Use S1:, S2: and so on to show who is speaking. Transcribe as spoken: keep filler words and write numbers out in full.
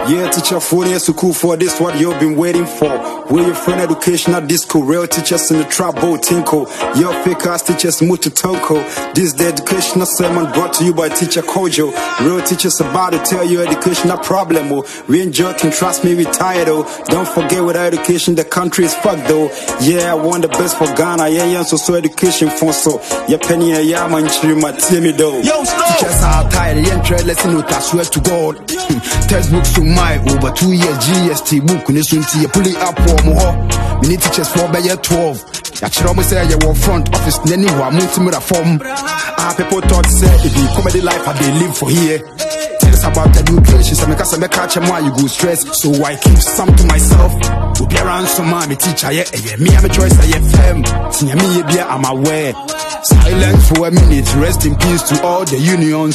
S1: Yeah, teacher for the school for this what you've been waiting for. We're your friend educational disco, real teachers in the trap boat tinko. Your fake ass teachers move to Tonko. This the educational sermon brought to you by teacher Kojo. Real teachers about to tell you educational problem. Oh. We enjoy and trust me, we tired oh. Don't forget without education the country is fucked though. Yeah, I want the best for Ghana. Yeah, yeah, so so education for so. Yeah, penny a yam and chima me though.
S2: Yo, stop! Teachers are tired, they ain't lesson note, I swear to God. Textbooks to my over two years G S T book, and soon see you pull it up for more. We need teachers for by year twelve. Ya chromo say you were front office, then you are multimedia form. Ah, people thought say if you comedy life, I they live for here. Tell us about education, so make us a catch and why you go stress. So I keep some to myself. To be around some man, teacher, yeah, yeah, me, I'm a choice, I am. See me, yeah, I'm aware. Silence for a minute, rest in peace to all the unions.